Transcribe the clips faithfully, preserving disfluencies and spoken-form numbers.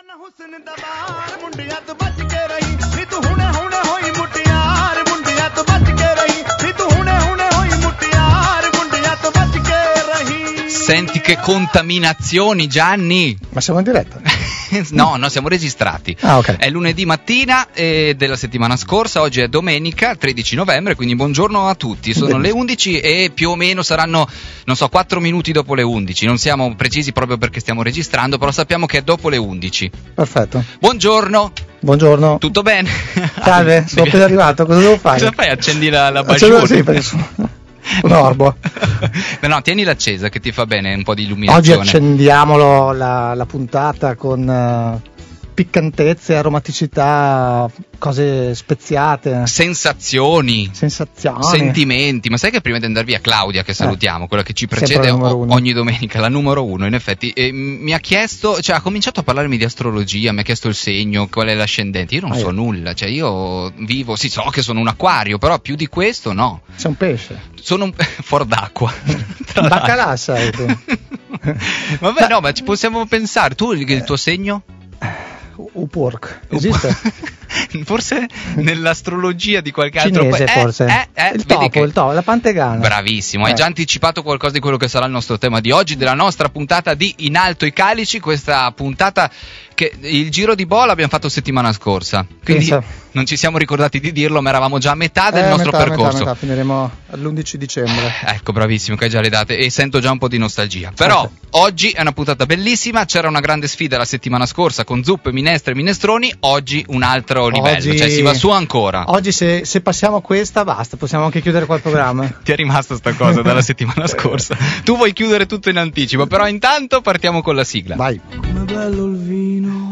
Senti che contaminazioni, Gianni. Ma siamo in diretta? No, no, siamo registrati. Ah, ok. È lunedì mattina eh, della settimana scorsa, oggi è domenica, tredici novembre, quindi buongiorno a tutti. Sono le undici e più o meno saranno, non so, quattro minuti dopo le undici. Non siamo precisi proprio perché stiamo registrando, però sappiamo che è dopo le undici. Perfetto. Buongiorno. Buongiorno. Tutto bene? Salve, sono appena arrivato, cosa devo fare? Cosa fai? Accendi la, la bagione? Sì, penso. Un orbo. No, no, tienila accesa che ti fa bene un po' di illuminazione. Oggi accendiamolo la, la puntata con uh, piccantezze, aromaticità, cose speziate, sensazioni, sensazioni, sentimenti. Ma sai che prima di andare via Claudia, che salutiamo, eh, quella che ci precede o, ogni domenica, la numero uno in effetti, eh, mi ha chiesto, cioè ha cominciato a parlarmi di astrologia, mi ha chiesto il segno, qual è l'ascendente. Io non ah, so io. nulla, cioè io vivo, sì, so che sono un acquario, però più di questo no. Sei un pesce. Sono un fuor d'acqua. Baccalà sei tu. Vabbè, no, ma ci possiamo pensare. Tu il tuo segno? Upork esiste? Forse nell'astrologia di qualche altro paese, pa- forse eh, eh, il topo, che... il topo, la pantegana. Bravissimo, eh. hai già anticipato qualcosa di quello che sarà il nostro tema di oggi, della nostra puntata di In Alto i Calici, questa puntata che il giro di bola l'abbiamo fatto settimana scorsa, quindi Pensa. non ci siamo ricordati di dirlo, ma eravamo già a metà del eh, nostro metà, percorso. Metà, metà, finiremo all'undici dicembre. Ecco, bravissimo, che hai già le date e sento già un po' di nostalgia. Però eh. oggi è una puntata bellissima, c'era una grande sfida la settimana scorsa con zuppe, minestre e minestroni, oggi un altro livello, oggi... cioè si va su ancora. Oggi se, se passiamo questa basta, possiamo anche chiudere qua il programma. Ti è rimasta sta cosa dalla settimana scorsa. Tu vuoi chiudere tutto in anticipo, però intanto partiamo con la sigla. Vai. Come bello il vino.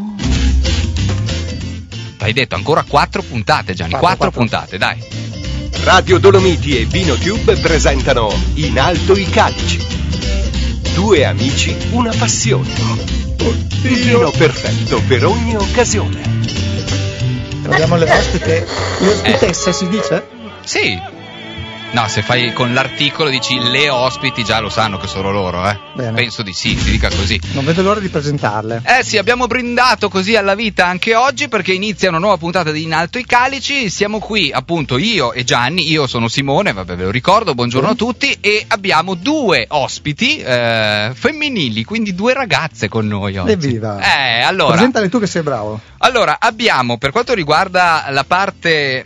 Hai detto ancora quattro puntate, Gianni, quattro, quattro, quattro puntate, dai. Radio Dolomiti e Vinotube presentano In Alto i Calici. Due amici, una passione. Il vino perfetto per ogni occasione. Troviamo le ospite, le ospitesse eh. si dice? Sì. No, se fai con l'articolo dici le ospiti, già lo sanno che sono loro, eh. Bene. Penso di sì, si dica così. Non vedo l'ora di presentarle. Eh sì, abbiamo brindato così alla vita anche oggi perché inizia una nuova puntata di In Alto i Calici. Siamo qui appunto io e Gianni, io sono Simone, vabbè ve lo ricordo, buongiorno sì. a tutti, e abbiamo due ospiti eh, femminili, quindi due ragazze con noi oggi. Evviva! Eh, allora. Presentale tu che sei bravo. Allora, abbiamo per quanto riguarda la parte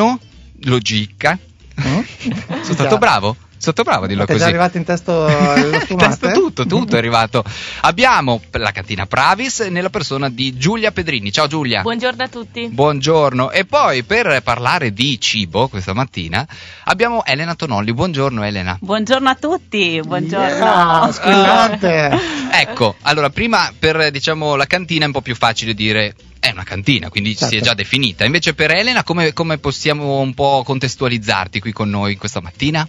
enologica. Mm? Sono stato bravo? Sono stato bravo a dirlo così. È già arrivato in testo lo sfumate? testo tutto, tutto è arrivato. Abbiamo la cantina Pravis nella persona di Giulia Pedrini. Ciao Giulia. Buongiorno a tutti. Buongiorno. E poi per parlare di cibo questa mattina abbiamo Elena Tonolli. Buongiorno Elena. Buongiorno a tutti. Buongiorno. Yeah, squillante. Uh, ecco, allora prima per diciamo la cantina è un po' più facile dire è una cantina, quindi certo. si è già definita. Invece per Elena come, come possiamo un po' contestualizzarti qui con noi questa mattina?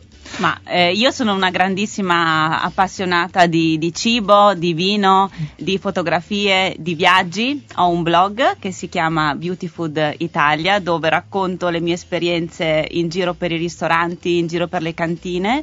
Ma eh, io sono una grandissima appassionata di, di cibo, di vino, di fotografie, di viaggi. Ho un blog che si chiama Beauty Food Italia, dove racconto le mie esperienze in giro per i ristoranti, in giro per le cantine,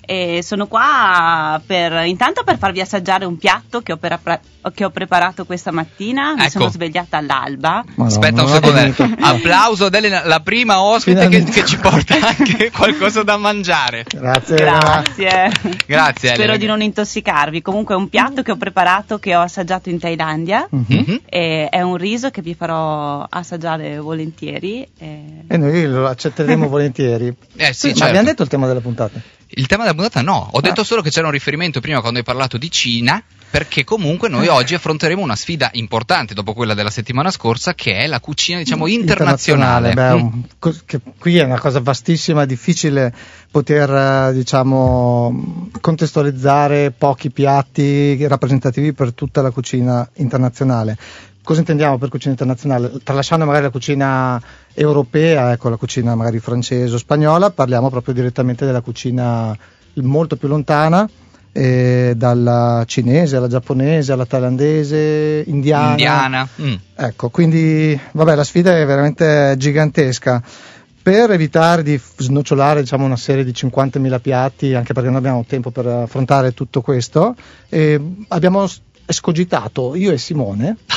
e sono qua per intanto per farvi assaggiare un piatto che ho, per, che ho preparato questa mattina. Mi ecco. sono svegliata all'alba. Madonna, aspetta un secondo, applauso ad Elena, la prima ospite che, che ci porta anche qualcosa da mangiare. Grazie. Grazie. Grazie. Spero Elena. di non intossicarvi. Comunque è un piatto che ho preparato, che ho assaggiato in Thailandia. Mm-hmm. E è un riso che vi farò assaggiare volentieri. E, e noi lo accetteremo volentieri. Eh sì, Ma certo. abbiamo detto il tema della puntata? Il tema della puntata no, ho ah. detto solo che c'era un riferimento prima quando hai parlato di Cina, perché comunque noi oggi affronteremo una sfida importante dopo quella della settimana scorsa, che è la cucina diciamo internazionale. internazionale. Beh, mm. un, che qui è una cosa vastissima, difficile poter diciamo contestualizzare pochi piatti rappresentativi per tutta la cucina internazionale. Cosa intendiamo per cucina internazionale? Tralasciando magari la cucina europea, ecco, la cucina magari francese o spagnola, parliamo proprio direttamente della cucina molto più lontana, eh, dalla cinese alla giapponese alla thailandese, indiana. Indiana. Mm. Ecco, quindi vabbè, la sfida è veramente gigantesca. Per evitare di snocciolare diciamo una serie di cinquantamila piatti, anche perché non abbiamo tempo per affrontare tutto questo, eh, abbiamo escogitato io e Simone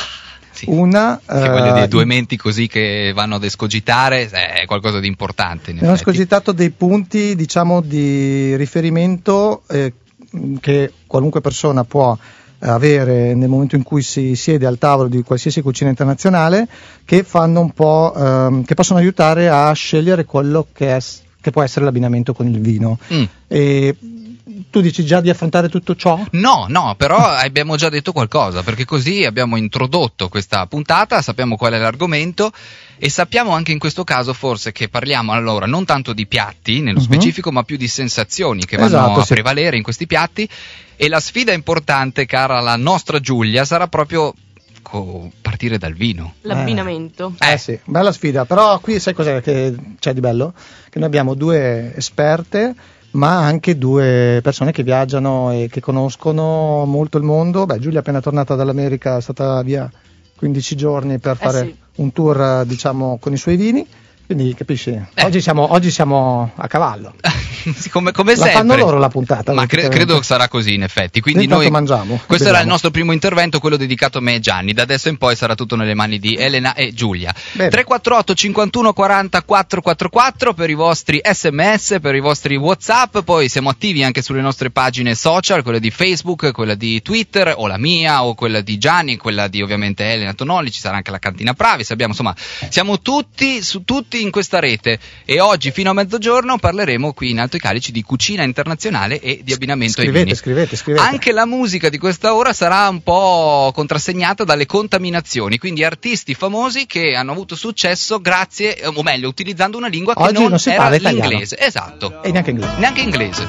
Sì. Una che quelle uh, dei due menti così che vanno ad escogitare è qualcosa di importante. Abbiamo escogitato dei punti, diciamo, di riferimento eh, che qualunque persona può avere nel momento in cui si siede al tavolo di qualsiasi cucina internazionale, che fanno un po' ehm, che possono aiutare a scegliere quello che, è, che può essere l'abbinamento con il vino. Mm. E tu dici già di affrontare tutto ciò? No, no, però abbiamo già detto qualcosa, perché così abbiamo introdotto questa puntata, sappiamo qual è l'argomento e sappiamo anche in questo caso forse che parliamo allora non tanto di piatti nello uh-huh. specifico, ma più di sensazioni che vanno esatto, a sì. prevalere in questi piatti. E la sfida importante, cara la nostra Giulia, sarà proprio partire dal vino. L'abbinamento. Eh, eh sì, bella sfida, però qui sai cos'è che c'è di bello? Che noi abbiamo due esperte, ma anche due persone che viaggiano e che conoscono molto il mondo. Beh, Giulia è appena tornata dall'America, è stata via quindici giorni per fare eh sì. un tour, diciamo, con i suoi vini. Quindi capisci, eh. oggi, siamo, oggi siamo a cavallo. come, come la sempre. Fanno loro la puntata. Ma cre- credo sarà così in effetti. Quindi noi mangiamo. Questo beviamo. Era il nostro primo intervento, quello dedicato a me e Gianni. Da adesso in poi sarà tutto nelle mani di Elena e Giulia. Bene. tre quattro otto cinquantuno quaranta quattrocentoquarantaquattro per i vostri sms, per i vostri WhatsApp. Poi siamo attivi anche sulle nostre pagine social, quella di Facebook, quella di Twitter, o la mia, o quella di Gianni, quella di ovviamente Elena Tonolli. Ci sarà anche la Cantina Pravi. Abbiamo, insomma, siamo tutti su tutti in questa rete e oggi fino a mezzogiorno parleremo qui in Alto i Calici di cucina internazionale e di abbinamento scrivete, ai vini. Scrivete, scrivete. Anche la musica di questa ora sarà un po' contrassegnata dalle contaminazioni, quindi artisti famosi che hanno avuto successo grazie, o meglio, utilizzando una lingua che oggi non, non si era parla l'inglese. Italiano. Esatto. E neanche inglese. Neanche inglese.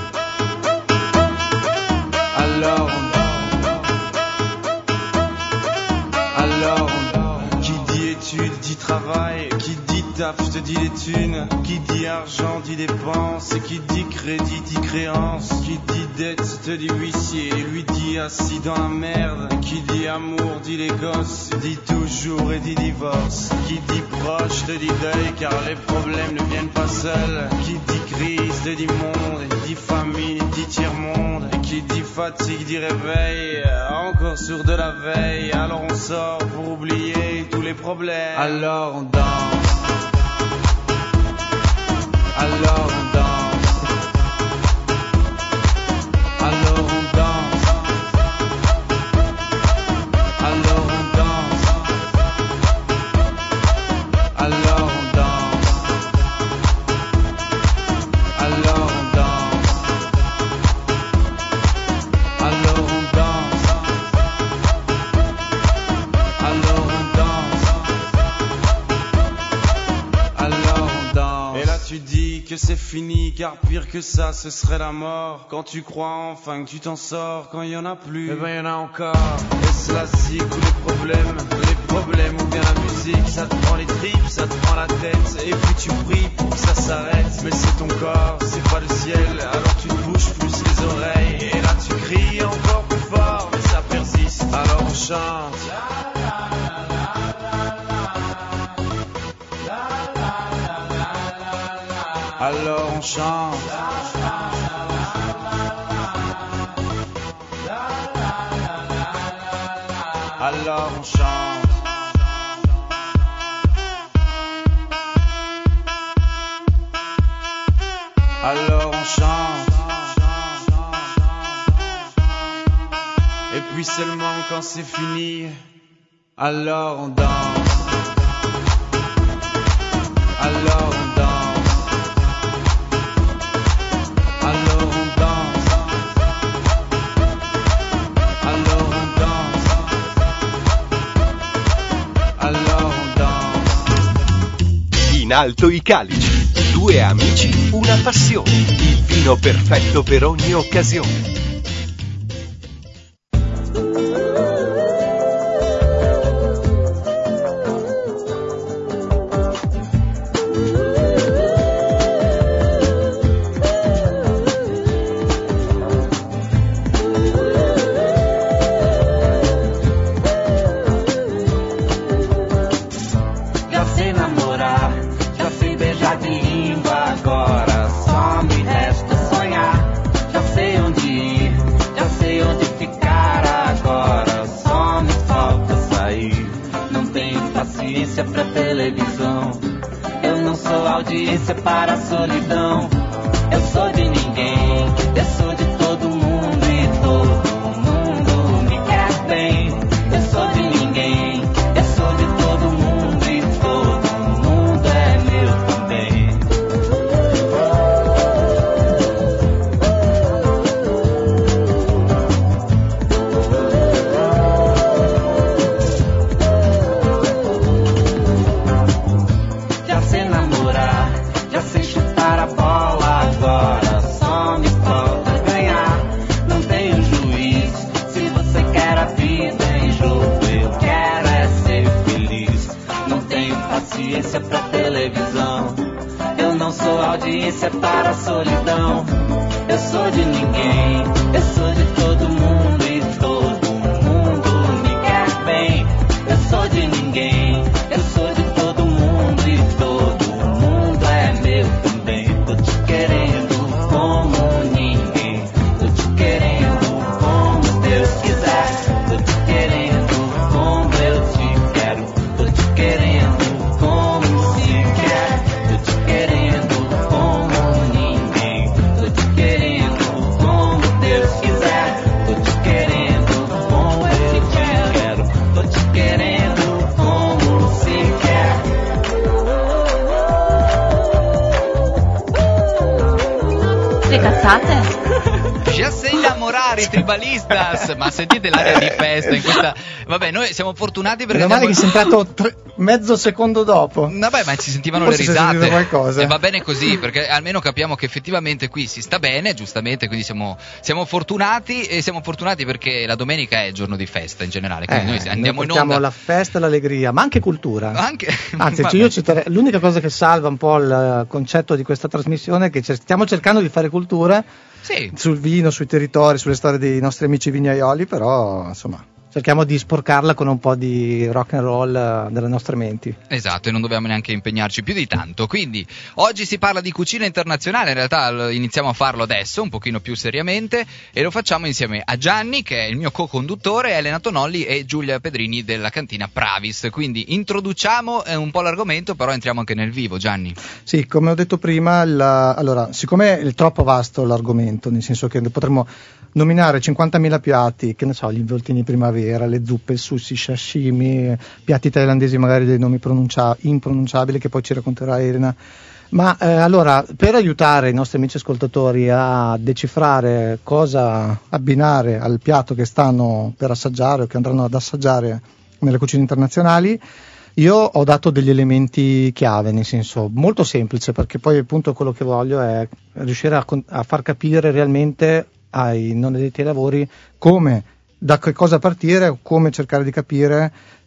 Alors, alors, qui dit études dit travail, qui dit taf te dit les thunes, qui dit argent dit dépenses, qui dit crédit dit créance, qui dit dette te dit huissier, lui dit assis dans la merde, qui dit amour dit les gosses, dit toujours et dit divorce, qui dit proche te dit deuil car les problèmes ne viennent pas seuls, qui dit crise te dit monde, dit famine dit tiers-monde, et qui dit fatigue dit réveil, encore sourd de la veille, alors on sort pour oublier tous les problèmes, alors on danse. Alors on danse, alors on danse, alors on danse, alors on danse, alors on danse, alors on danse, alors on danse, alors on danse. Et là tu dis que c'est fini, car pire que ça ce serait la mort. Quand tu crois enfin que tu t'en sors, quand y en a plus, eh ben y en a encore. Et cela zig ou les problèmes, les problèmes ou bien la musique, ça te prend les tripes, ça te prend la tête, et puis tu pries pour que ça s'arrête. Mais c'est ton corps, c'est pas le ciel, alors tu te bouges plus les oreilles, et là tu cries encore plus fort, mais ça persiste, alors on chante. Alors on chante. Alors on chante. Alors on chante. Et puis seulement quand c'est fini, alors on danse. Alors on danse. In alto i calici, due amici, una passione, il vino perfetto per ogni occasione. Agora só me resta sonhar. Já sei onde ir. paciência pra televisão. Eu não sou audiência para a solidão. Eu sou de ninguém, eu sou de todo mundo e todo mundo me quer bem. Eu sou de ninguém, eu sou de todo mundo e todo mundo é meu também. Já sei namorar, já sei chutar a bola, agora só me falta ganhar. Não tenho juiz, se você quer a vida em jogo, eu quero é ser feliz. Não tenho paciência pra televisão, eu não sou audiência para a solidão. Eu sou de ninguém, eu sou de todo mundo e todo mundo me quer bem. Eu sou de ninguém, eu sou de todo mundo e todo mundo é meu também. Tô te querendo como ninguém, tô te querendo como Deus quiser. Tô te querendo como eu te quero, tô te querendo como se quer. Tô te querendo como ninguém, tô te querendo como Deus quiser. Tô te querendo como eu te quero, tô te querendo como se quer. Le cazzate? Já sei innamorare i tribalistas, ma sentite l'aria di festa in questa. Vabbè, noi siamo fortunati perché. Meno male abbiamo... che sei entrato tre... mezzo secondo dopo. Vabbè, ma ci sentivano Forse le si è sentito risate. qualcosa. E va bene così, perché almeno capiamo che effettivamente qui si sta bene, giustamente, quindi siamo, siamo fortunati e siamo fortunati perché la domenica è giorno di festa in generale, quindi Eh, noi andiamo noi in portiamo onda. la festa e l'allegria, ma anche cultura. Anche... Anzi, Vabbè. io citerei- l'unica cosa che salva un po' il concetto di questa trasmissione è che cer- stiamo cercando di fare cultura Sì. sul vino, sui territori, sulle storie dei nostri amici vignaioli, però insomma cerchiamo di sporcarla con un po' di rock and roll eh, delle nostre menti. Esatto, e non dobbiamo neanche impegnarci più di tanto. Quindi oggi si parla di cucina internazionale, in realtà l- iniziamo a farlo adesso, un pochino più seriamente, e lo facciamo insieme a Gianni, che è il mio co-conduttore, Elena Tonolli e Giulia Pedrini della cantina Pravis. Quindi introduciamo eh, un po' l'argomento, però entriamo anche nel vivo, Gianni. Sì, come ho detto prima, la- allora, siccome è troppo vasto l'argomento, nel senso che potremmo nominare cinquantamila piatti, che ne so, gli involtini primavera, le zuppe, il sushi, sashimi, piatti thailandesi magari dei nomi pronuncia- impronunciabili che poi ci racconterà Elena. Ma eh, allora, per aiutare i nostri amici ascoltatori a decifrare cosa abbinare al piatto che stanno per assaggiare o che andranno ad assaggiare nelle cucine internazionali, io ho dato degli elementi chiave, nel senso molto semplice, perché poi appunto quello che voglio è riuscire a, con- a far capire realmente ai non addetti ai lavori come, da che cosa partire, come cercare di capire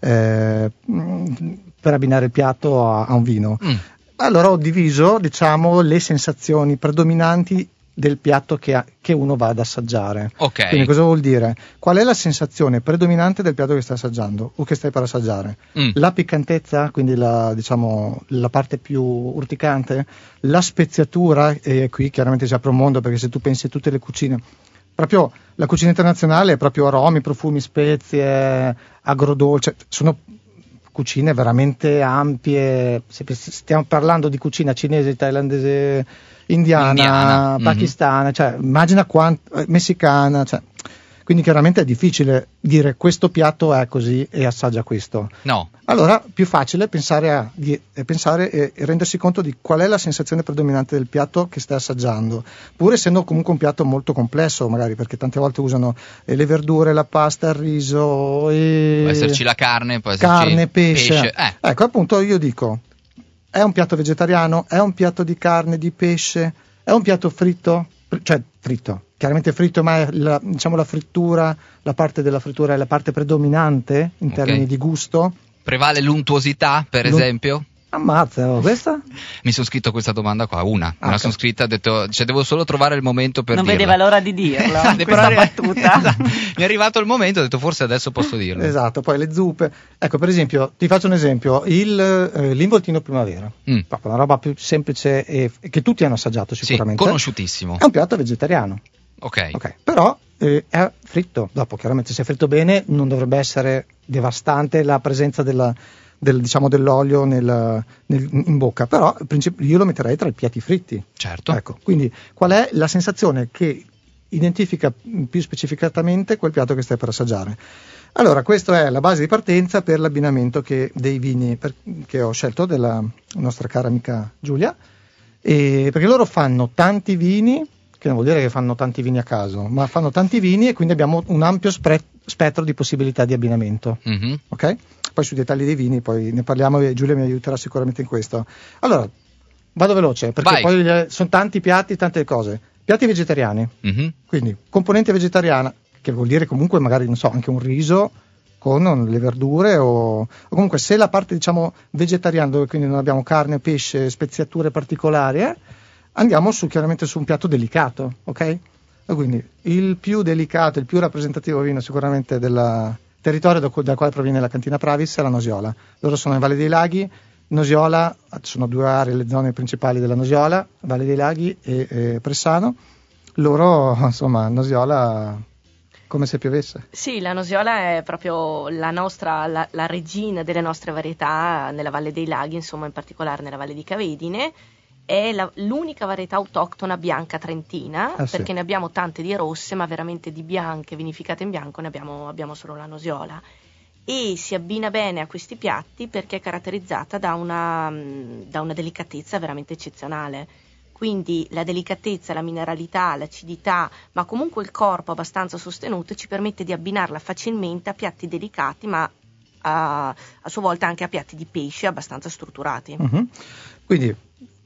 eh, mh, per abbinare il piatto a, a un vino. Mm. Allora ho diviso, diciamo, le sensazioni predominanti del piatto che, ha- che uno va ad assaggiare. Ok. Quindi cosa vuol dire? Qual è la sensazione predominante del piatto che stai assaggiando o che stai per assaggiare? Mm. La piccantezza, quindi la, diciamo, la parte più urticante, la speziatura, e qui chiaramente si apre un mondo, perché se tu pensi a tutte le cucine, proprio la cucina internazionale è proprio aromi, profumi, spezie, agrodolce, sono cucine veramente ampie. Se stiamo parlando di cucina cinese, thailandese, indiana, Indiana, mhm. pakistana, cioè immagina quanto, eh, messicana, cioè, quindi chiaramente è difficile dire questo piatto è così e assaggia questo. No. Allora più facile pensare a di, eh, pensare e, e rendersi conto di qual è la sensazione predominante del piatto che stai assaggiando, pur essendo comunque un piatto molto complesso, magari, perché tante volte usano eh, le verdure, la pasta, il riso, e Può esserci la carne, può esserci carne, pesce. pesce. Eh. Ecco, appunto io dico, è un piatto vegetariano, è un piatto di carne, di pesce, è un piatto fritto, Fr- cioè fritto, chiaramente fritto, ma è la, diciamo la frittura, la parte della frittura è la parte predominante in Ok. termini di gusto. Prevale l'untuosità, per L'un- esempio? Ammazza, oh, questa? Mi sono scritto questa domanda qua, una. Me Ah, la ok. sono scritta, ho detto, cioè devo solo trovare il momento per Non dirla. vedeva l'ora di dirlo, Però questa arri- battuta. Esatto. Mi è arrivato il momento, ho detto forse adesso posso dirlo. Esatto, poi le zuppe. Ecco, per esempio, ti faccio un esempio, il, eh, l'involtino primavera, Mm. proprio una roba più semplice e e che tutti hanno assaggiato Sì, sicuramente. conosciutissimo. È un piatto vegetariano. Ok. Ok, però eh, è fritto. Dopo, chiaramente, se è fritto bene, non dovrebbe essere devastante la presenza della, del, diciamo, dell'olio nel, nel, in bocca, però io lo metterei tra i piatti fritti. Certo. Ecco, quindi qual è la sensazione che identifica più specificatamente quel piatto che stai per assaggiare? Allora, questa è la base di partenza per l'abbinamento che, dei vini per, che ho scelto della nostra cara amica Giulia, e, perché loro fanno tanti vini, che non vuol dire che fanno tanti vini a caso, ma fanno tanti vini e quindi abbiamo un ampio spre- spettro di possibilità di abbinamento. Mm-hmm. Ok? Poi sui dettagli dei vini poi ne parliamo e Giulia mi aiuterà sicuramente in questo. Allora, vado veloce perché Vai. poi sono tanti piatti, tante cose. Piatti vegetariani, mm-hmm. quindi componente vegetariana, che vuol dire comunque magari, non so, anche un riso con le verdure o, o comunque se la parte, diciamo, vegetariana, dove quindi non abbiamo carne, pesce, speziature particolari, eh, andiamo su, chiaramente su un piatto delicato, ok? E quindi il più delicato, il più rappresentativo vino sicuramente del territorio da, da quale proviene la cantina Pravis è la Nosiola. Loro sono in Valle dei Laghi. Nosiola, sono due aree, le zone principali della Nosiola, Valle dei Laghi e, e Pressano. Loro, insomma, Nosiola come se piovesse. Sì, la Nosiola è proprio la nostra, la, la regina delle nostre varietà nella Valle dei Laghi, insomma, in particolare nella Valle di Cavedine. È la, l'unica varietà autoctona bianca trentina, ah, perché sì. ne abbiamo tante di rosse, ma veramente di bianche, vinificate in bianco, ne abbiamo, abbiamo solo la Nosiola. E si abbina bene a questi piatti perché è caratterizzata da una, da una delicatezza veramente eccezionale. Quindi la delicatezza, la mineralità, l'acidità, ma comunque il corpo abbastanza sostenuto ci permette di abbinarla facilmente a piatti delicati, ma a, a sua volta anche a piatti di pesce abbastanza strutturati. Uh-huh. Quindi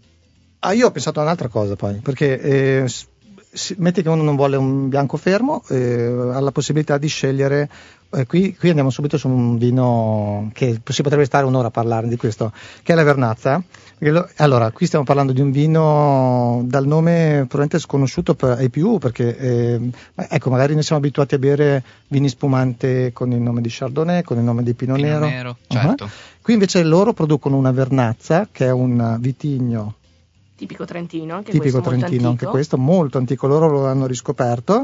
ah, io ho pensato a un'altra cosa poi, perché eh, metti che uno non vuole un bianco fermo, eh, ha la possibilità di scegliere. Eh, qui, qui andiamo subito su un vino che si potrebbe stare un'ora a parlare di questo, che è la Vernazza. Lo, allora, qui stiamo parlando di un vino dal nome probabilmente sconosciuto per, ai più, perché eh, ecco, magari ne siamo abituati a bere vini spumante con il nome di Chardonnay, con il nome di Pinot, Pinot Nero. Nero, certo. Uh-huh. Qui invece loro producono una Vernazza, che è un vitigno tipico trentino, anche tipico questo trentino, molto anche questo molto antico, loro lo hanno riscoperto.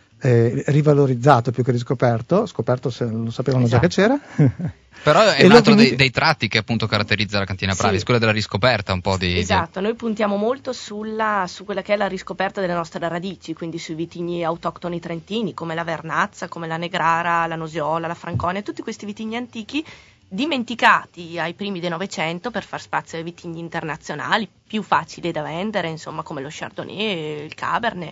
Eh, rivalorizzato più che riscoperto, scoperto se lo sapevano esatto. già che c'era. Però è un altro quindi... dei, dei tratti che appunto caratterizza la cantina Pravis, sì. quella della riscoperta un po' di... Esatto, noi puntiamo molto sulla, su quella che è la riscoperta delle nostre radici, quindi sui vitigni autoctoni trentini come la Vernazza, come la Negrara, la Nosiola, la Franconia, tutti questi vitigni antichi dimenticati ai primi del Novecento per far spazio ai vitigni internazionali più facili da vendere, insomma, come lo Chardonnay, il Cabernet.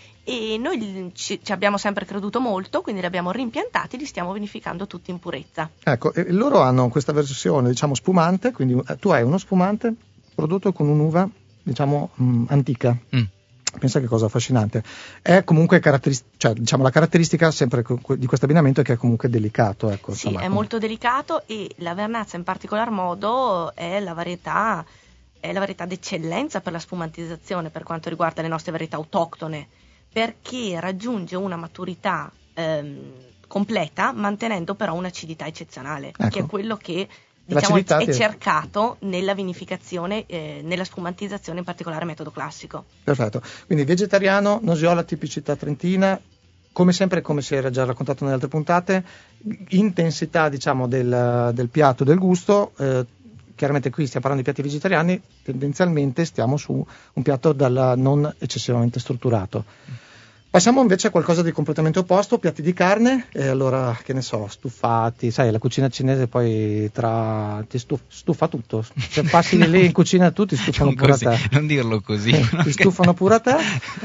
E noi ci, ci abbiamo sempre creduto molto, quindi li abbiamo rimpiantati, li stiamo vinificando tutti in purezza. Ecco, e loro hanno questa versione, diciamo, spumante, quindi eh, tu hai uno spumante prodotto con un'uva, diciamo, mh, antica. Mm. Pensa che cosa affascinante. È comunque caratteristica, cioè, diciamo, la caratteristica sempre di questo abbinamento è che è comunque delicato. Ecco, sì, insomma, è come... molto delicato, e la Vernazza in particolar modo è la varietà, è la varietà d'eccellenza per la spumantizzazione per quanto riguarda le nostre varietà autoctone, perché raggiunge una maturità ehm, completa, mantenendo però un'acidità eccezionale, ecco. Che è quello che diciamo, è cercato nella vinificazione, eh, nella spumantizzazione, in particolare metodo classico. Perfetto, quindi vegetariano, Nosiola, tipicità trentina, come sempre, come si era già raccontato nelle altre puntate, intensità, diciamo, del, del piatto, del gusto. Eh, chiaramente qui stiamo parlando di piatti vegetariani, tendenzialmente stiamo su un piatto dal non eccessivamente strutturato. Passiamo invece a qualcosa di completamente opposto, piatti di carne, e allora, che ne so, stufati, sai, la cucina cinese poi tra ti stuf, stufa tutto, se passi no. lì in cucina tutti stufano non pure così, a te. Non dirlo così. Ti stufano pure a te.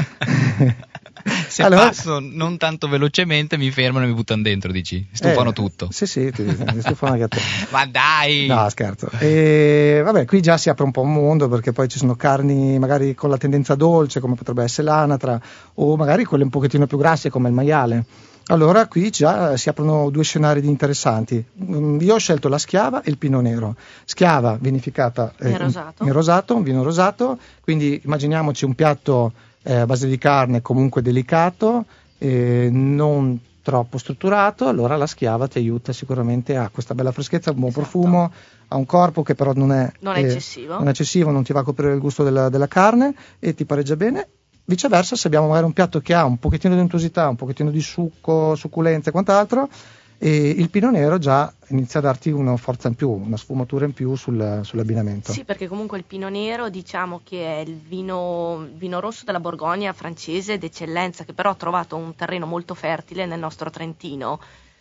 Se allora, passo non tanto velocemente mi fermano e mi buttano dentro, dici? Stufano eh, tutto. Sì, sì, ti, ti stufano anche a te. Ma dai! No, scherzo. E vabbè, qui già si apre un po' un mondo, perché poi ci sono carni magari con la tendenza dolce, come potrebbe essere l'anatra, o magari quelle un pochettino più grasse come il maiale. Allora qui già si aprono due scenari interessanti. Io ho scelto la Schiava e il Pinot Nero. Schiava vinificata eh, in rosato. in rosato, un vino rosato, quindi immaginiamoci un piatto eh, a base di carne comunque delicato, eh, non troppo strutturato. Allora la Schiava ti aiuta sicuramente a questa bella freschezza, un buon esatto. profumo, ha un corpo che però non è, non è eh, eccessivo. non è eccessivo, non ti va a coprire il gusto della, della carne e ti pareggia bene. Viceversa, se abbiamo magari un piatto che ha un pochettino di untuosità, un pochettino di succo, succulenza e quant'altro, e il Pinot Nero già inizia a darti una forza in più, una sfumatura in più sul, sull'abbinamento. Sì, perché comunque il Pinot Nero diciamo che è il vino, vino rosso della Borgogna francese d'eccellenza, che però ha trovato un terreno molto fertile nel nostro Trentino.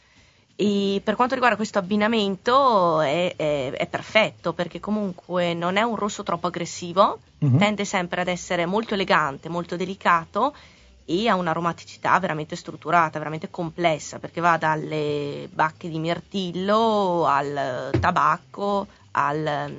E per quanto riguarda questo abbinamento è, è, è perfetto, perché comunque non è un rosso troppo aggressivo, uh-huh. tende sempre ad essere molto elegante, molto delicato e ha un'aromaticità veramente strutturata, veramente complessa, perché va dalle bacche di mirtillo al tabacco, al,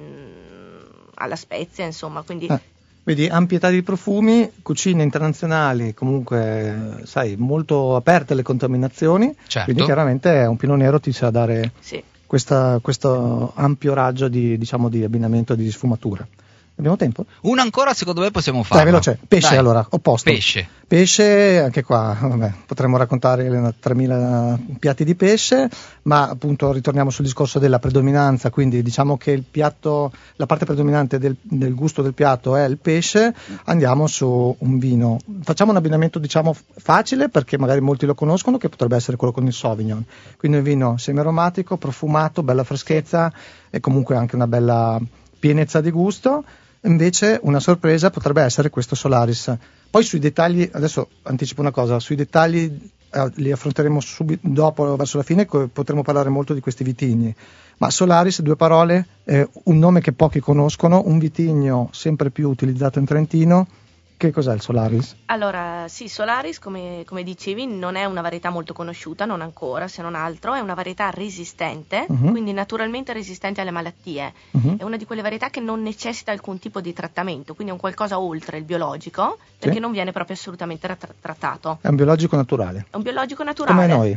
alla spezia, insomma, quindi... Eh. Vedi, ampietà di profumi, cucine internazionali, comunque, sai, molto aperte alle contaminazioni, certo. Quindi chiaramente un Pinot Nero ti sa dare sì. questa, questo ampio raggio di, diciamo, di abbinamento e di sfumatura. Abbiamo tempo? Una ancora secondo me possiamo farlo. Dai, veloce. Pesce. Dai. Allora, opposto. Pesce. Pesce, anche qua, vabbè, potremmo raccontare tremila piatti di pesce, ma appunto ritorniamo sul discorso della predominanza, quindi diciamo che il piatto, la parte predominante del, del gusto del piatto è il pesce, andiamo su un vino. Facciamo un abbinamento diciamo facile, perché magari molti lo conoscono, che potrebbe essere quello con il Sauvignon. Quindi un vino semi-aromatico, profumato, bella freschezza e comunque anche una bella pienezza di gusto. Invece una sorpresa potrebbe essere questo Solaris. Poi sui dettagli, adesso anticipo una cosa, sui dettagli eh, li affronteremo subito, dopo, verso la fine, co- potremo parlare molto di questi vitigni. Ma Solaris, due parole, eh, un nome che pochi conoscono, un vitigno sempre più utilizzato in Trentino. Che cos'è il Solaris? Allora, sì, Solaris, come, come dicevi, non è una varietà molto conosciuta, non ancora, se non altro, è una varietà resistente, uh-huh. quindi naturalmente resistente alle malattie. Uh-huh. È una di quelle varietà che non necessita alcun tipo di trattamento, quindi è un qualcosa oltre il biologico, perché sì. non viene proprio assolutamente rat- trattato. È un biologico naturale. È un biologico naturale. Come noi.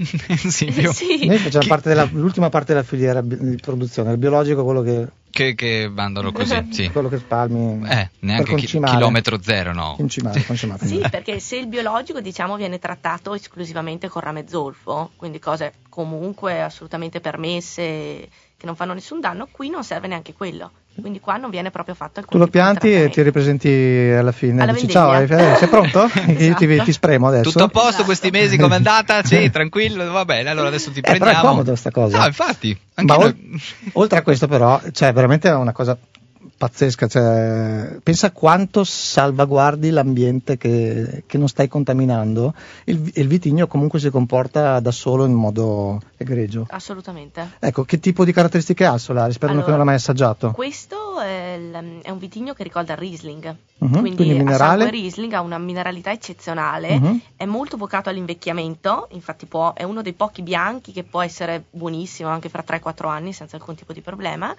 sì, più. sì. Noi facciamo Chi... parte della, l'ultima parte della filiera di produzione, il biologico è quello che... Che, che mandano così, sì. Quello che spalmi eh, neanche chi, chilometro zero, no. Concimare, concimare. Sì, perché se il biologico diciamo viene trattato esclusivamente con rame zolfo, quindi cose comunque assolutamente permesse, che non fanno nessun danno, qui non serve neanche quello. Quindi qua non viene proprio fatto alcun tu lo pianti e ti ripresenti alla fine, alla dici ciao, eh, sei pronto? esatto. Io ti, ti spremo adesso. Tutto a posto esatto. questi mesi, com'è andata? Sì, tranquillo, va bene, allora adesso ti eh, prendiamo. Però è comodo sta cosa. No, infatti. Anche Ma noi... ol- oltre a questo però, cioè veramente è una cosa pazzesca, cioè, pensa quanto salvaguardi l'ambiente che, che non stai contaminando. Il, il vitigno comunque si comporta da solo in modo egregio. Assolutamente. Ecco, che tipo di caratteristiche ha Solaris? Per allora, uno che non l'ha mai assaggiato. Questo è, il, è un vitigno che ricorda il Riesling, uh-huh, quindi, quindi minerale. a sangue Riesling, ha una mineralità eccezionale, uh-huh. è molto vocato all'invecchiamento, infatti può, è uno dei pochi bianchi che può essere buonissimo anche fra tre quattro anni senza alcun tipo di problema.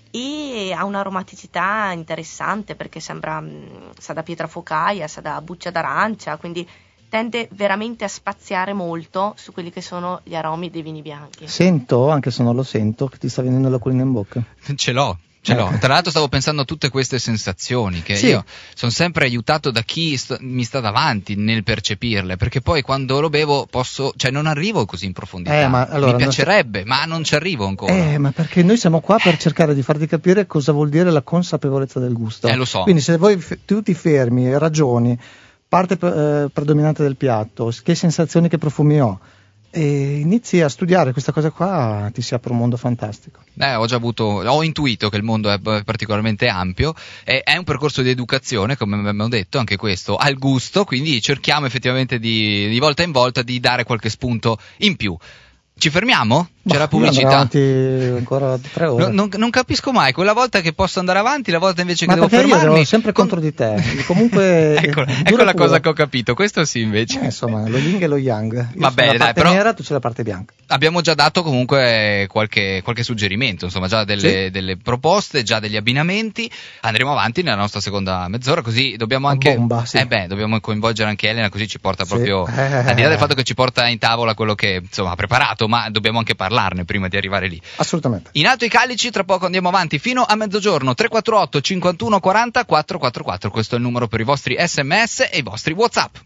E ha un'aromaticità interessante perché sembra sa da pietra focaia, sa da buccia d'arancia, quindi tende veramente a spaziare molto su quelli che sono gli aromi dei vini bianchi. Sento, anche se non lo sento, che ti sta venendo l'acquolina in bocca. Ce l'ho. Ce l'ho. Tra l'altro stavo pensando a tutte queste sensazioni che sì. io sono sempre aiutato da chi st- mi sta davanti nel percepirle, perché poi quando lo bevo posso, cioè non arrivo così in profondità. Eh, ma allora, mi piacerebbe, non... ma non ci arrivo ancora. Eh, ma perché noi siamo qua per cercare di farti capire cosa vuol dire la consapevolezza del gusto. Eh, lo so. Quindi se voi f- tu ti fermi e ragioni, parte eh, predominante del piatto, che sensazioni, che profumi ho, e inizi a studiare questa cosa qua, ti si apre un mondo fantastico. Eh, ho già avuto, ho intuito che il mondo è particolarmente ampio, è, è un percorso di educazione, come abbiamo detto, anche questo al gusto, quindi cerchiamo effettivamente di, di volta in volta di dare qualche spunto in più. Ci fermiamo? C'è la pubblicità. Avanti ancora tre ore. No, non, non capisco mai, quella volta che posso andare avanti, la volta invece che Ma devo perché fermarmi. io ero sempre con... contro di te. Comunque ecco, ecco la cosa che ho capito, questo sì invece. Eh, insomma, lo yin e lo yang. Io Va bene, la parte dai, però nera, tu c'è la parte bianca. Abbiamo già dato comunque qualche, qualche suggerimento, insomma, già delle, sì. delle proposte, già degli abbinamenti. Andremo avanti nella nostra seconda mezz'ora, così dobbiamo anche bomba, sì. eh beh, dobbiamo coinvolgere anche Elena, così ci porta sì. proprio eh. al di là del fatto che ci porta in tavola quello che insomma ha preparato, ma dobbiamo anche parlarne prima di arrivare lì. Assolutamente. In alto i calici, tra poco andiamo avanti fino a mezzogiorno. Tre quattro otto cinquantuno quaranta quattro quattro quattro, questo è il numero per i vostri sms e i vostri WhatsApp.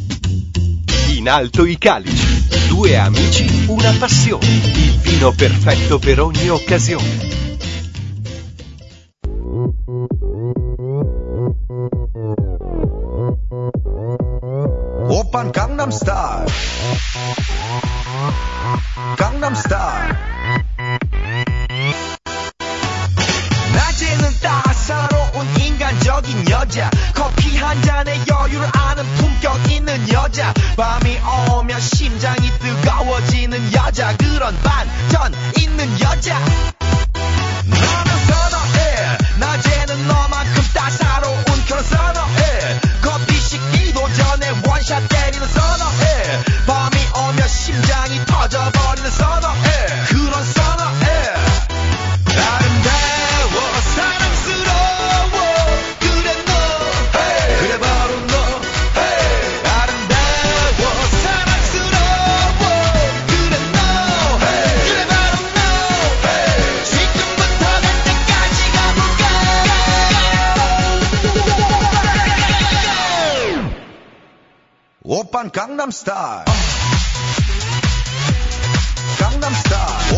In alto i calici, due amici, una passione, il vino perfetto per ogni occasione. Open Gangnam Style. Gangnam 매력적인 여자 커피 한 잔에 여유를 아는 품격 있는 여자 밤이 오면 심장이 뜨거워지는 여자 그런 반전 있는 여자 너는 선어해 낮에는 너만큼 따사로운 그런 선어해 커피 식기도 전에 원샷 때리는 선어해 밤이 오면 심장이 터져버리는 선어해 그런 선어해 아름다워 사랑스러워 그래 너 hey. 그래 바로 너 hey. 아름다워 사랑스러워 그래 너 hey. 그래 바로 너 hey. 지금부터 갈 때까지 가볼까 오빤 강남스타일 강남스타일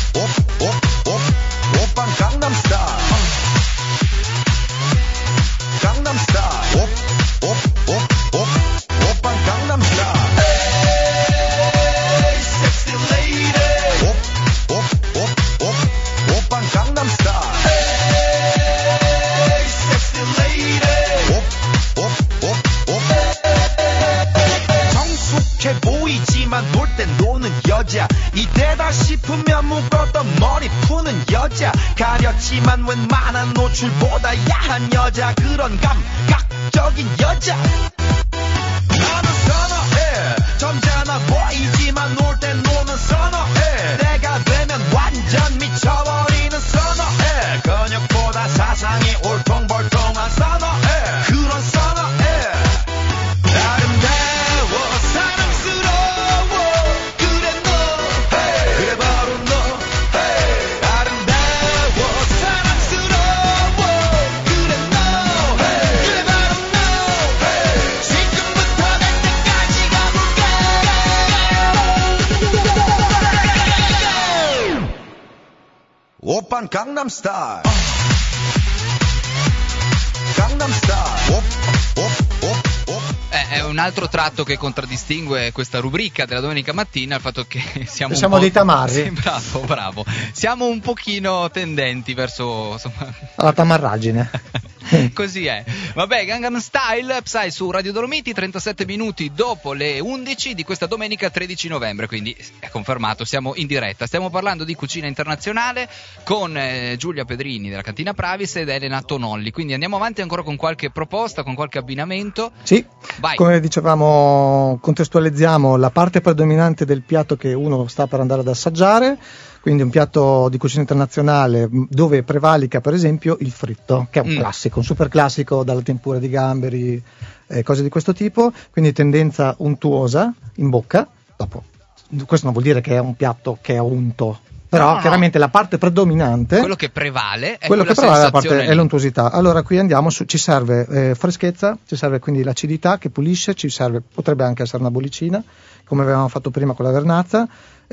오빤 강남스타일 강남스타일 오빤 강남스타일 Hey sexy lady 오빤 강남스타일 Hey sexy lady 성숙해 보이지만 놀 땐 노는 여자 이때다 싶으면 묶었던 머리 푸는 여자 가렸지만 웬만한 노출보다 야한 여자 그런 감각적인 여자 나는 선어해 점잖아 보이지만 놀 땐 노는 선어해 내가 되면 완전 미쳐버리는 선어해 근육보다 사상이 울퉁불퉁한 선어해 그런 선어해 아름다워 사랑스러워 그래 너 hey. 그래 바로 너 hey. 아름다워 사랑스러워 그래 너 hey. 그래 바로 너 hey. 지금부터 갈 때까지 가볼까 오빤 강남스타일 강남스타일 Eh, è un altro tratto che contraddistingue questa rubrica della domenica mattina, il fatto che siamo, siamo un po'... dei tamarri. Sì, bravo, bravo. Siamo un pochino tendenti verso insomma... alla tamarragine. Così è. Vabbè, Gangnam Style, Psy su Radio Dolomiti, trentasette minuti dopo le undici di questa domenica tredici novembre, quindi è confermato, siamo in diretta. Stiamo parlando di cucina internazionale con eh, Giulia Pedrini della Cantina Pravis ed Elena Tonolli, quindi andiamo avanti ancora con qualche proposta, con qualche abbinamento. Sì, vai. Come dicevamo, contestualizziamo la parte predominante del piatto che uno sta per andare ad assaggiare. Quindi un piatto di cucina internazionale dove prevalica per esempio il fritto, che è un mm. classico, un super classico, dalla tempura di gamberi, eh, cose di questo tipo, quindi tendenza untuosa in bocca. Dopo, questo non vuol dire che è un piatto che è unto, però no, chiaramente no. La parte predominante, quello che prevale è quello che prevale la parte lì. È l'untuosità. Allora qui andiamo su, ci serve eh, freschezza, ci serve quindi l'acidità che pulisce, ci serve, potrebbe anche essere una bollicina, come avevamo fatto prima con la vernazza.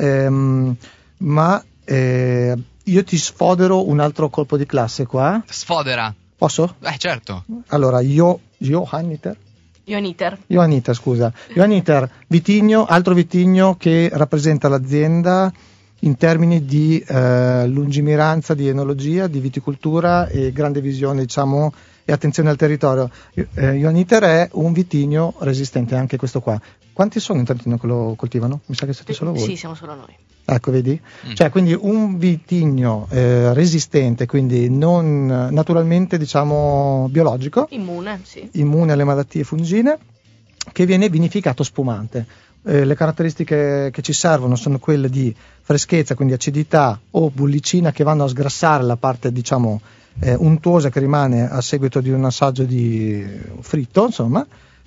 Ehm, ma eh, io ti sfodero un altro colpo di classe qua. Sfodera. Posso? Eh certo. Allora io Johanniter Johanniter Johanniter scusa Johanniter vitigno, altro vitigno che rappresenta l'azienda in termini di eh, lungimiranza, di enologia, di viticoltura e grande visione, diciamo, e attenzione al territorio. eh, Johanniter è un vitigno resistente, anche questo qua. Quanti sono in Trentino che lo coltivano? Mi sa che siete solo voi. Sì, siamo solo noi. Ecco, vedi? Mm. Cioè, quindi un vitigno eh, resistente, quindi non naturalmente, diciamo, biologico. Immune, sì. Immune alle malattie fungine, che viene vinificato spumante. Eh, le caratteristiche che ci servono sono quelle di freschezza, quindi acidità o bollicina, che vanno a sgrassare la parte, diciamo, eh, untuosa che rimane a seguito di un assaggio di fritto, insomma.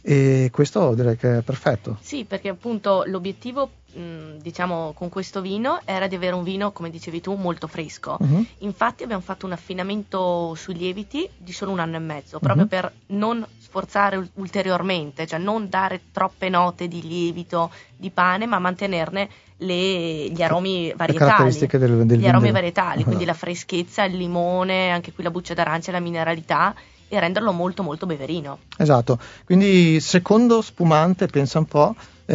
E questo direi che è perfetto. Sì, perché appunto l'obiettivo mh, diciamo con questo vino era di avere un vino, come dicevi tu, molto fresco. Uh-huh. Infatti abbiamo fatto un affinamento sui lieviti di solo un anno e mezzo, proprio uh-huh. per non sforzare ulteriormente, cioè non dare troppe note di lievito, di pane, ma mantenerne le, gli aromi varietali, le caratteristiche del, del gli aromi vino. varietali, uh-huh. quindi la freschezza, il limone, anche qui la buccia d'arancia, la mineralità, e renderlo molto molto beverino. Esatto, quindi secondo spumante, pensa un po',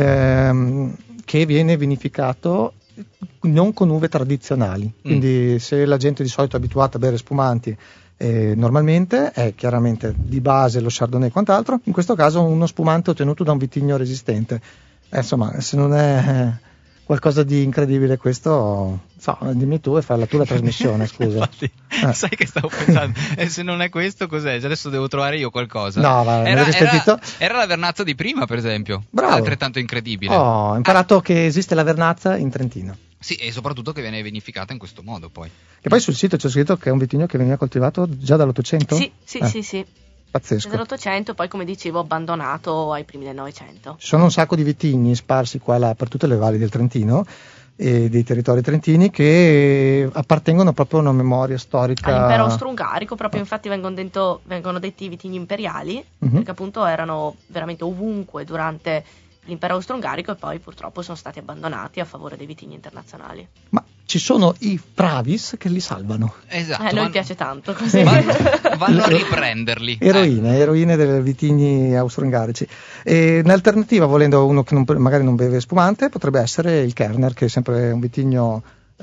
ehm, che viene vinificato non con uve tradizionali, quindi mm. se la gente di solito è abituata a bere spumanti Eh, normalmente è chiaramente di base lo Chardonnay e quant'altro, in questo caso uno spumante ottenuto da un vitigno resistente. Eh, insomma, se non è eh, qualcosa di incredibile questo, so, dimmi tu e fai la tua la trasmissione, scusa. Infatti, eh. sai che stavo pensando, e se non è questo cos'è? Adesso devo trovare io qualcosa. No, va, era, era, era la vernazza di prima, per esempio. Bravo. Altrettanto incredibile. Oh, ho imparato ah. che esiste la vernazza in Trentino. Sì, e soprattutto che viene vinificata in questo modo poi. Che poi sul sito c'è scritto che è un vitigno che veniva coltivato già dall'Ottocento? Sì, sì, eh. sì, sì. Pazzesco. Dall'Ottocento, poi come dicevo abbandonato ai primi del Novecento. Ci sono un sacco di vitigni sparsi qua e là per tutte le valli del Trentino e dei territori trentini che appartengono proprio a una memoria storica. All'impero austro-ungarico, proprio infatti vengono, dentro, vengono detti vitigni imperiali, uh-huh. perché appunto erano veramente ovunque durante l'impero austro-ungarico e poi purtroppo sono stati abbandonati a favore dei vitigni internazionali. Ma ci sono i bravis che li salvano. Esatto. Eh, a noi vanno, piace tanto così. Vanno, vanno a riprenderli. Eroine, eh. eroine dei vitigni austro-ungarici. E un'alternativa, volendo uno che non, magari non beve spumante, potrebbe essere il Kerner, che è sempre un vitigno...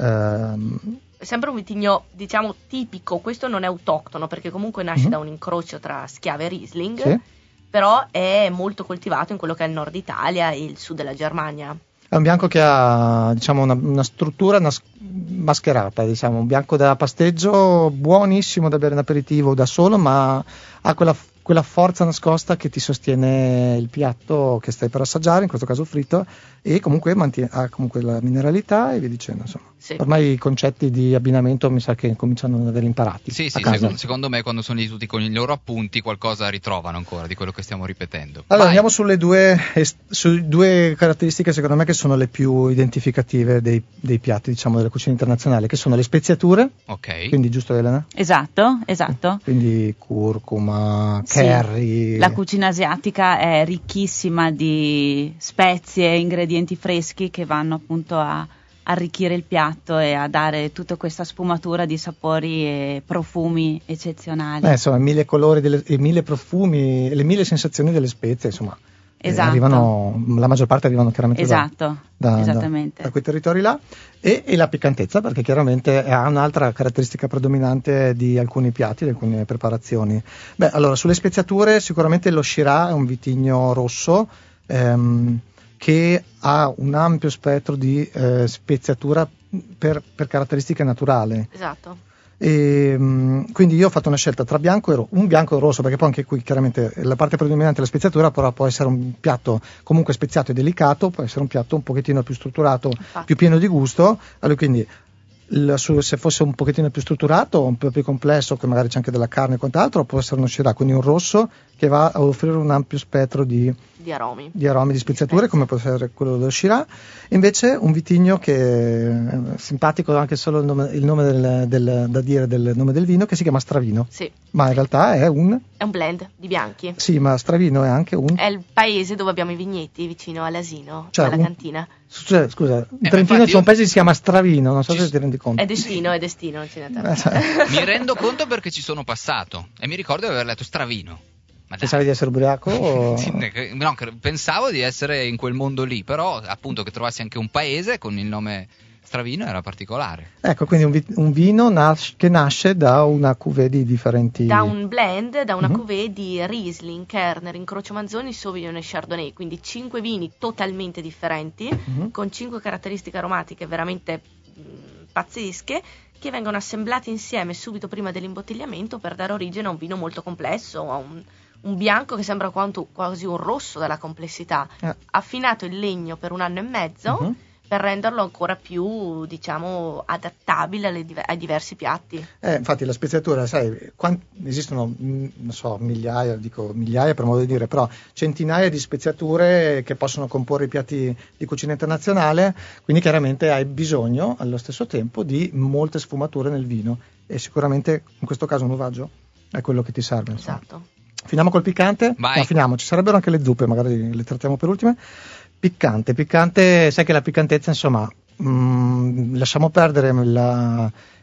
Ehm, È sempre un vitigno, diciamo, tipico. Questo non è autoctono, perché comunque nasce mm-hmm. da un incrocio tra Schiave e Riesling. Sì. Però è molto coltivato in quello che è il nord Italia e il sud della Germania. È un bianco che ha, diciamo, una, una struttura nas- mascherata, diciamo, un bianco da pasteggio buonissimo da bere in aperitivo da solo, ma ha quella, quella forza nascosta che ti sostiene il piatto che stai per assaggiare, in questo caso fritto, e comunque mantiene, ha comunque la mineralità e via dicendo, insomma. Sì. Ormai i concetti di abbinamento mi sa che cominciano ad aver imparati. Sì, sì, secondo, secondo me quando sono lì tutti con i loro appunti qualcosa ritrovano ancora di quello che stiamo ripetendo. Allora Vai. andiamo sulle due, su due caratteristiche secondo me che sono le più identificative dei, dei piatti, diciamo, della cucina internazionale, che sono le speziature. Ok. Quindi giusto, Elena? Esatto, esatto. Quindi curcuma, sì. curry. La cucina asiatica è ricchissima di spezie, ingredienti freschi che vanno appunto a arricchire il piatto e a dare tutta questa sfumatura di sapori e profumi eccezionali. Eh, insomma, mille colori delle, e mille profumi e le mille sensazioni delle spezie, insomma. Esatto. Eh, arrivano, la maggior parte arrivano chiaramente esatto, da, da, esattamente. da, da quei territori là e, e la piccantezza, perché chiaramente ha un'altra caratteristica predominante di alcuni piatti, di alcune preparazioni. Beh, allora, sulle speziature sicuramente lo Shiraz è un vitigno rosso ehm, che ha un ampio spettro di eh, speziatura per, per caratteristiche naturali. Esatto. E, mh, quindi io ho fatto una scelta tra bianco e rosso, un bianco e rosso, perché poi anche qui chiaramente la parte predominante è la speziatura, però può essere un piatto comunque speziato e delicato, può essere un piatto un pochettino più strutturato, Infatti. più pieno di gusto. Allora quindi il, su, se fosse un pochettino più strutturato, un po' più complesso, che magari c'è anche della carne e quant'altro, può essere uno Shiraz, quindi un rosso che va a offrire un ampio spettro di, di aromi, di, aromi, di speziature, come può essere quello dello Shiraz. Invece un vitigno che è simpatico anche solo il nome, il nome del, del, da dire del nome del vino, che si chiama Stravino. Sì. Ma in realtà è un... È un blend di bianchi. Sì, ma Stravino è anche un... È il paese dove abbiamo i vigneti, vicino all'Asino, cioè, alla un... cantina. Cioè, scusa, in eh, Trentino c'è io... un paese che si chiama Stravino, non so ci... se ti rendi conto. È destino, è destino, non ce n'è Eh, mi rendo conto perché ci sono passato e mi ricordo di aver letto Stravino. Ma pensavi di essere ubriaco? O... no, pensavo di essere in quel mondo lì, però appunto che trovassi anche un paese con il nome Stravino era particolare. Ecco, quindi un, vi- un vino nas- che nasce da una cuvée di differenti... Da un blend, da una uh-huh. cuvée di Riesling, Kerner, Incrocio Manzoni, Sauvignon e Chardonnay, quindi cinque vini totalmente differenti, uh-huh. con cinque caratteristiche aromatiche veramente mh, pazzesche, che vengono assemblati insieme subito prima dell'imbottigliamento per dare origine a un vino molto complesso, a un, un bianco che sembra quanto, quasi un rosso dalla complessità, eh. affinato in legno per un anno e mezzo, uh-huh. per renderlo ancora più, diciamo, adattabile alle, ai diversi piatti. Eh, infatti la speziatura, sai, quant- esistono, mh, non so, migliaia, dico migliaia per modo di dire, però centinaia di speziature che possono comporre i piatti di cucina internazionale, quindi chiaramente hai bisogno allo stesso tempo di molte sfumature nel vino e sicuramente in questo caso un uvaggio è quello che ti serve. Insomma. Esatto. Finiamo col piccante? Vai. No, finiamo, ci sarebbero anche le zuppe, magari le trattiamo per ultime. Piccante, piccante, sai che la piccantezza, insomma, mh, lasciamo perdere la,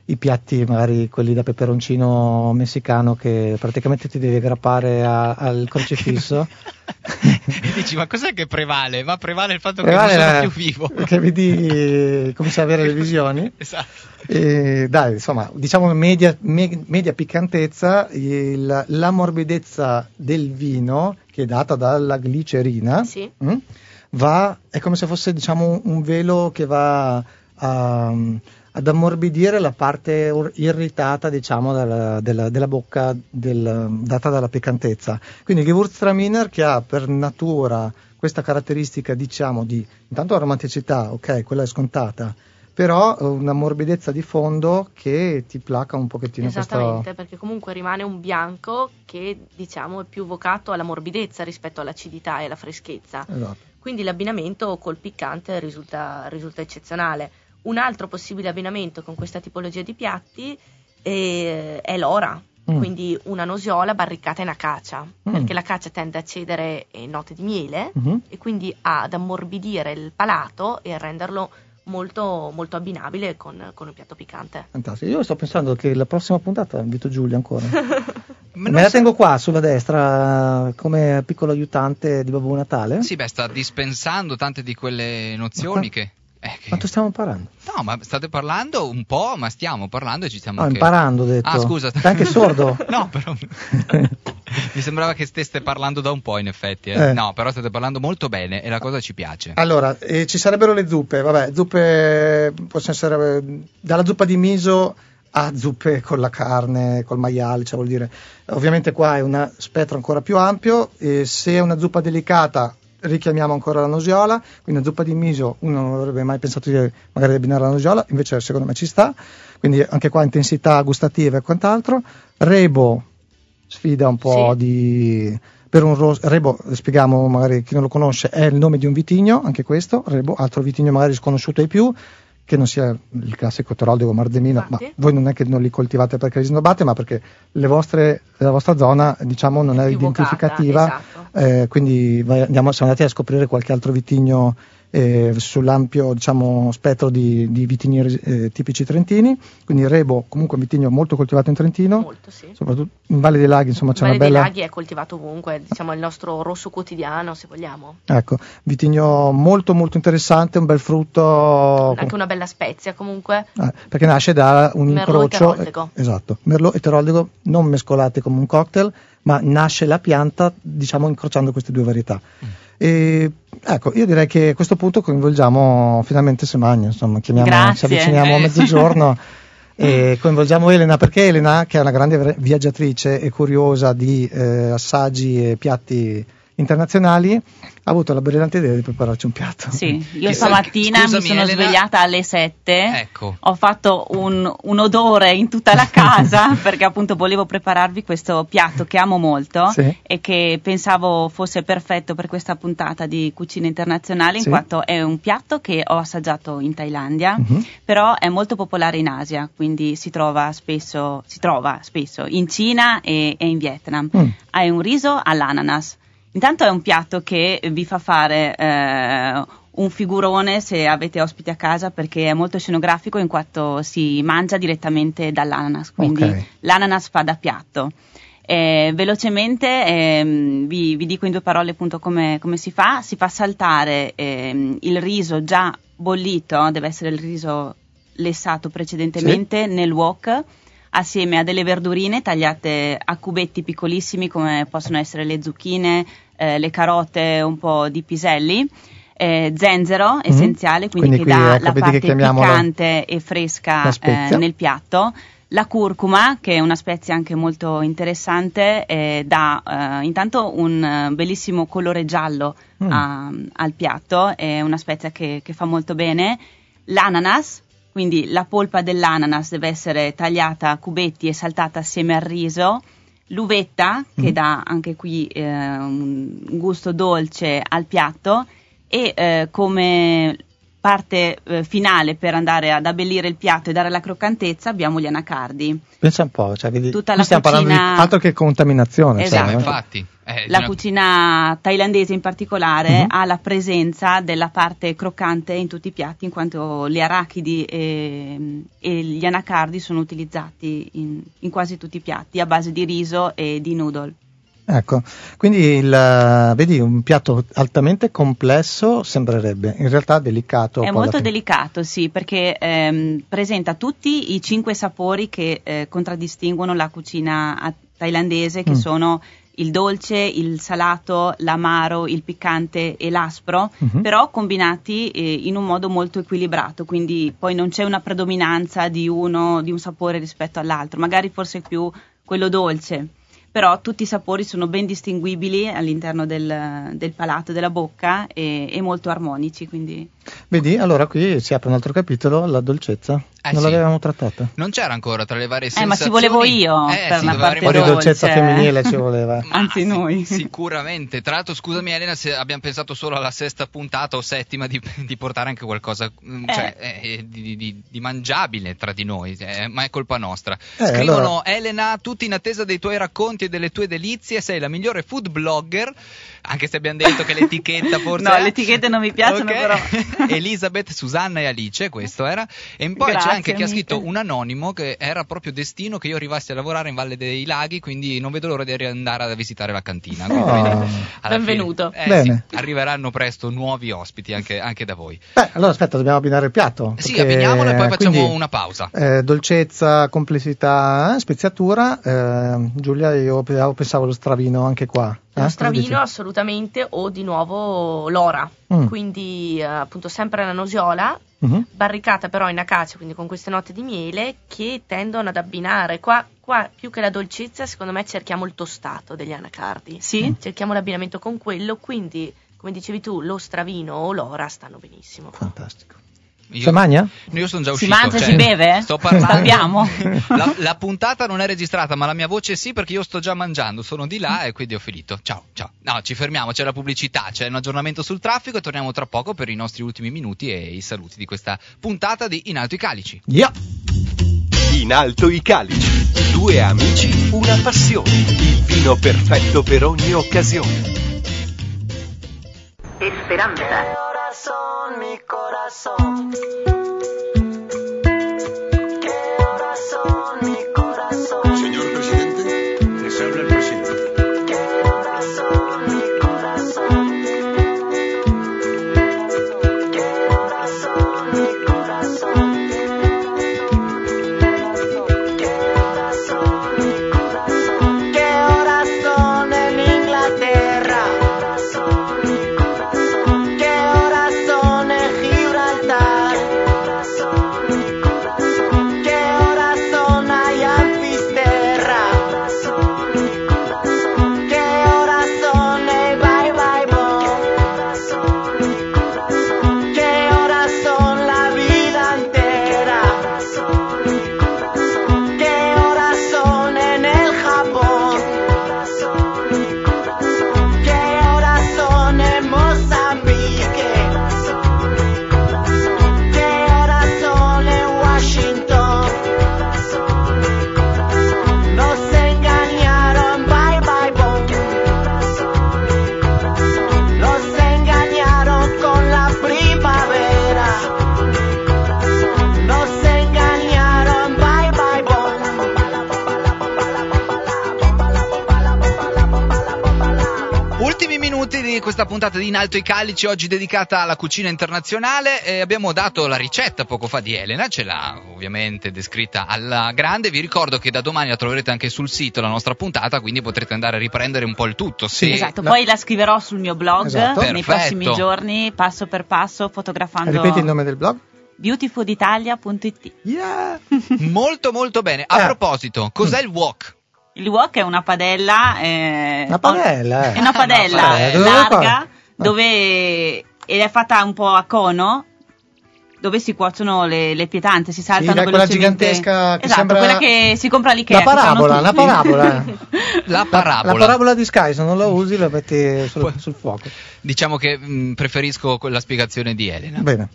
i piatti magari quelli da peperoncino messicano che praticamente ti devi aggrappare a, al crocifisso. E dici, ma cos'è che prevale? Ma prevale il fatto prevale che non sono la, più vivo, che vedi, cominci a avere le visioni. Esatto. E, dai, insomma, diciamo media, me, media piccantezza, il, la morbidezza del vino che è data dalla glicerina, sì. mh, va, è come se fosse, diciamo, un velo che va a, ad ammorbidire la parte irritata, diciamo, della, della, della bocca del, data dalla piccantezza. Quindi il Gewürztraminer, che ha per natura questa caratteristica, diciamo, di intanto la romanticità, ok, quella è scontata, però una morbidezza di fondo che ti placa un pochettino. Esattamente, questo... perché comunque rimane un bianco che, diciamo, è più vocato alla morbidezza rispetto all'acidità e alla freschezza. Esatto. Quindi l'abbinamento col piccante risulta, risulta eccezionale. Un altro possibile abbinamento con questa tipologia di piatti è, è l'ora, mm. quindi una nosiola barricata in acacia, mm. perché l'acacia tende a cedere note di miele mm-hmm. e quindi ad ammorbidire il palato e a renderlo molto, molto abbinabile con, con un piatto piccante. Fantastico. Io sto pensando che la prossima puntata invito Giulia ancora. Me la tengo qua sulla destra come piccolo aiutante di Babbo Natale. Sì, beh, sta dispensando tante di quelle nozioni ma, che... Eh, che... Quanto stiamo parlando? No, ma state parlando un po', ma stiamo parlando e ci stiamo no, anche... imparando, ho detto. Ah, scusa. Sei anche sordo? No, però... Mi sembrava che steste parlando da un po', in effetti. Eh. Eh. No, però state parlando molto bene e la cosa ci piace. Allora, eh, ci sarebbero le zuppe. Vabbè, zuppe possono essere dalla zuppa di miso a zuppe con la carne, col maiale, cioè vuol dire. Ovviamente qua è uno spettro ancora più ampio. E se è una zuppa delicata, richiamiamo ancora la nosiola. Quindi una zuppa di miso, uno non avrebbe mai pensato di magari di abbinare la nosiola, invece secondo me ci sta. Quindi anche qua intensità gustativa e quant'altro. Rebo sfida un po' sì. di per un rosso. Rebo, spieghiamo magari chi non lo conosce, è il nome di un vitigno, anche questo Rebo, altro vitigno magari sconosciuto ai più, che non sia il classico Teroldego Marzemino, ma voi non è che non li coltivate perché li snobate, ma perché le vostre, la vostra zona, diciamo, non è, è identificativa, vocata, esatto. eh, quindi vai, andiamo, siamo andati a scoprire qualche altro vitigno eh, sull'ampio, diciamo, spettro di, di vitigni eh, tipici trentini. Quindi Rebo comunque è un vitigno molto coltivato in Trentino, molto, sì. soprattutto in Valle dei Laghi, insomma, c'è Valle una bella... dei Laghi è coltivato ovunque, diciamo il nostro rosso quotidiano, se vogliamo. Ecco, vitigno molto molto interessante, un bel frutto, anche una bella spezia comunque, eh, perché nasce da un Merlot incrocio, e Teroldego. Eh, esatto, Merlot e Teroldego non mescolati come un cocktail, ma nasce la pianta, diciamo, incrociando queste due varietà. Mm. E ecco, io direi che a questo punto coinvolgiamo finalmente Semagno, insomma, chiamiamo, ci avviciniamo a mezzogiorno e coinvolgiamo Elena, perché Elena, che è una grande viaggiatrice e curiosa di eh, assaggi e piatti internazionali, ha avuto la brillante idea di prepararci un piatto. Sì, io stamattina mi sono Elena, svegliata alle sette, ecco. Ho fatto un, un odore in tutta la casa perché appunto volevo prepararvi questo piatto che amo molto, sì. e che pensavo fosse perfetto per questa puntata di cucina internazionale, in sì. quanto è un piatto che ho assaggiato in Thailandia, uh-huh. però è molto popolare in Asia, quindi si trova spesso, si trova spesso in Cina e, e in Vietnam. Mm. È un riso all'ananas. Intanto è un piatto che vi fa fare eh, un figurone se avete ospiti a casa, perché è molto scenografico in quanto si mangia direttamente dall'ananas, quindi okay. l'ananas fa da piatto. Eh, velocemente eh, vi, vi dico in due parole appunto come, come si fa. Si fa saltare eh, il riso già bollito, deve essere il riso lessato precedentemente, sì. nel wok, assieme a delle verdurine tagliate a cubetti piccolissimi come possono essere le zucchine, eh, le carote, un po' di piselli, eh, zenzero mm-hmm. essenziale, quindi, quindi che dà ecco, la parte piccante e fresca eh, nel piatto. La curcuma, che è una spezia anche molto interessante, eh, dà eh, intanto un bellissimo colore giallo mm. a, al piatto, è una spezia che, che fa molto bene. L'ananas, quindi la polpa dell'ananas deve essere tagliata a cubetti e saltata assieme al riso. L'uvetta, che mm. dà anche qui eh, un gusto dolce al piatto, e eh, come parte eh, finale per andare ad abbellire il piatto e dare la croccantezza abbiamo gli anacardi. Pensa un po', cioè, vedi, Tutta la stiamo cucina... parlando di altro che contaminazione. Esatto. Cioè, eh, infatti. Eh, la una... cucina thailandese in particolare uh-huh. ha la presenza della parte croccante in tutti i piatti, in quanto le arachidi e, e gli anacardi sono utilizzati in, in quasi tutti i piatti a base di riso e di noodle. Ecco, quindi il, vedi, un piatto altamente complesso sembrerebbe, in realtà delicato. È molto delicato, sì, perché ehm, presenta tutti i cinque sapori che eh, contraddistinguono la cucina thailandese, che mm. sono il dolce, il salato, l'amaro, il piccante e l'aspro, mm-hmm. però combinati eh, in un modo molto equilibrato, quindi poi non c'è una predominanza di uno, di un sapore rispetto all'altro, magari forse più quello dolce. Però tutti i sapori sono ben distinguibili all'interno del, del palato, della bocca e, e molto armonici. Quindi... Vedi, allora qui si apre un altro capitolo, la dolcezza. Eh non sì. l'avevamo trattata. Non c'era ancora tra le varie eh, sensazioni. ma ci volevo io eh, per sì, una parte Un po' di dolcezza dolce. femminile ci voleva. Anzi noi. Sicuramente. Tra l'altro scusami Elena se abbiamo pensato solo alla sesta puntata o settima di, di portare anche qualcosa eh. cioè, eh, di, di, di mangiabile tra di noi, eh, ma è colpa nostra. Eh, Scrivono allora... Elena, tutti in attesa dei tuoi racconti e delle tue delizie, sei la migliore food blogger, anche se abbiamo detto che l'etichetta forse no, è... le etichette non mi piacciono, okay. però Elisabeth, Susanna e Alice, questo era. E poi Grazie, c'è anche chi ha amiche. scritto un anonimo che era proprio destino che io arrivassi a lavorare in Valle dei Laghi, quindi non vedo l'ora di andare a visitare la cantina. Quindi, oh. vedi, benvenuto. Fine, eh, Bene. sì, arriveranno presto nuovi ospiti anche, anche da voi. Beh, allora aspetta, dobbiamo abbinare il piatto. Sì, perché, abbiniamolo e poi facciamo quindi, una pausa. Eh, dolcezza, complessità, eh, speziatura. Eh, Giulia, io pensavo allo stravino anche qua. Lo Eh? stravino assolutamente, o di nuovo l'ora, Mm. quindi eh, appunto sempre la nosiola, Mm-hmm. barricata però in acacia, quindi con queste note di miele che tendono ad abbinare. Qua, qua più che la dolcezza secondo me cerchiamo il tostato degli anacardi, Sì? cerchiamo l'abbinamento con quello, quindi come dicevi tu lo stravino o l'ora stanno benissimo. Fantastico. Io, Si mangia? Io sono già Si uscito. mangia, cioè, si beve? Sto parlando. Stampiamo? La, la puntata non è registrata, ma la mia voce sì, perché io sto già mangiando. Sono di là e quindi ho finito. Ciao, ciao. No, ci fermiamo, c'è la pubblicità, c'è un aggiornamento sul traffico e torniamo tra poco per i nostri ultimi minuti e i saluti di questa puntata di In Alto i Calici. Yeah. In Alto i Calici. Due amici, una passione. Il vino perfetto per ogni occasione. Esperanza. Corazón, mi corazón. Qué corazón, mi corazón. Señor presidente, les habla el presidente. Qué corazón, mi corazón. Qué corazón, mi corazón. Qué corazón, mi corazón. Qué corazón en Inglaterra. Di questa puntata di In Alto i Calici, oggi dedicata alla cucina internazionale, e abbiamo dato la ricetta poco fa di Elena, ce l'ha ovviamente descritta alla grande. Vi ricordo che da domani la troverete anche sul sito la nostra puntata, quindi potrete andare a riprendere un po' il tutto. Sì, esatto, no. poi la scriverò sul mio blog Esatto. nei Perfetto. prossimi giorni, passo per passo, fotografando. Ripeti il nome del blog? beautyfooditalia punto it. Yeah. Molto molto bene. A Eh. proposito, cos'è il wok? Il wok è una padella, eh, Una padella, eh. è una padella Una padella. Dove larga fa? dove ed è fatta un po' a cono dove si cuociono le, le pietanze, si saltano sì, quella velocemente. gigantesca che esatto, sembra quella che si compra all'Ikea. la parabola, la parabola. La parabola. La parabola di Sky, se non la usi la metti sul, Poi, sul fuoco. Diciamo che mh, preferisco la spiegazione di Elena. Bene.